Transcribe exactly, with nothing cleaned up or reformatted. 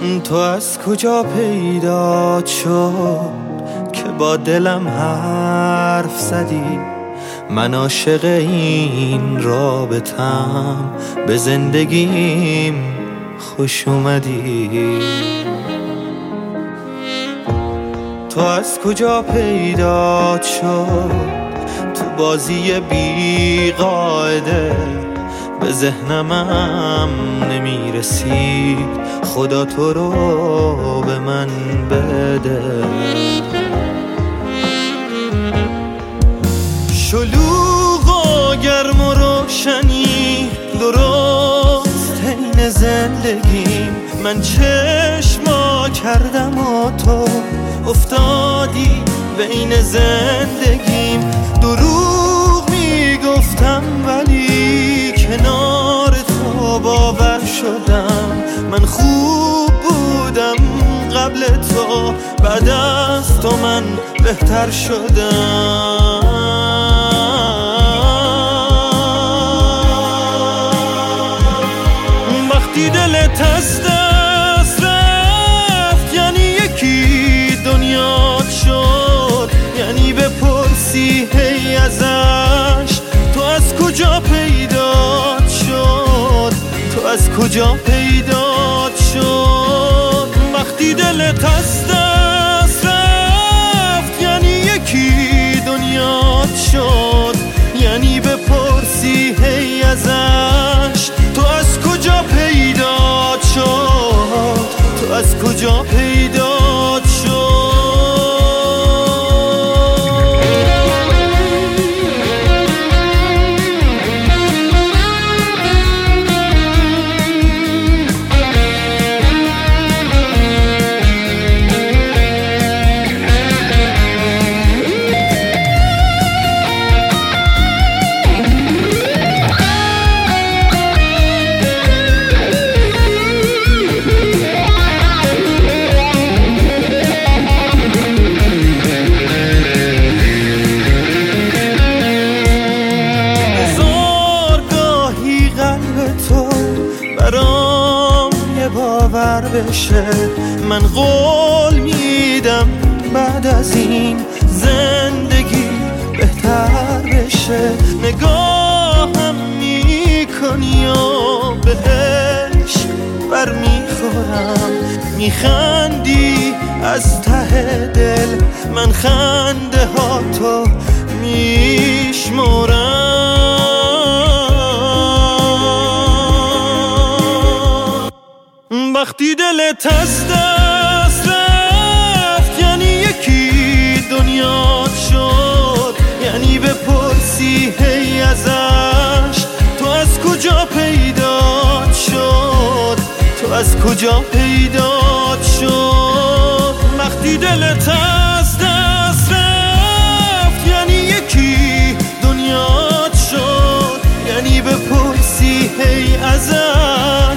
تو از کجا پیدا شد که با دلم حرف زدی؟ من عاشق این رابطم، به زندگیم خوش اومدی. تو از کجا پیدا شد تو بازی بی قاعده؟ به ذهنمم نمیرسید، خدا تو رو به من بده. شلوغ و گرم و روشنی درست حین زندگیم، من چشما کردم و تو افتادی بین زندگیم. دروغ میگفتم ولی کنار تو باور شدم. من خوب بودم قبل تو، بعد از تو من بهتر شدم. وقتی دلت از دست رفت یعنی یکی دنیات شد، یعنی بپرسی هی ازش تو از کجا پیدات شد، تو از کجا پیدات شد. وقتی دلت از دست رفت یعنی یکی دنیات شد، یعنی بپرسی هی ازش تو از کجا پیدات شد، تو از کجا پیدات شد. برام یه باور بشه، من قول میدم بعد از این زندگی بهتر بشه. نگاهم میکنی و به عشق بر میخورم، میخندی از ته دل، من خنده ها تو میشمرم. وقتی دلت از دست رفت یعنی یکی دنیات شد، یعنی بپرسی هی ازش تو از کجا پیدات شد، تو از کجا پیدات شد. وقتی دلت از دست رفت یعنی یکی دنیات شد، یعنی بپرسی هی ازش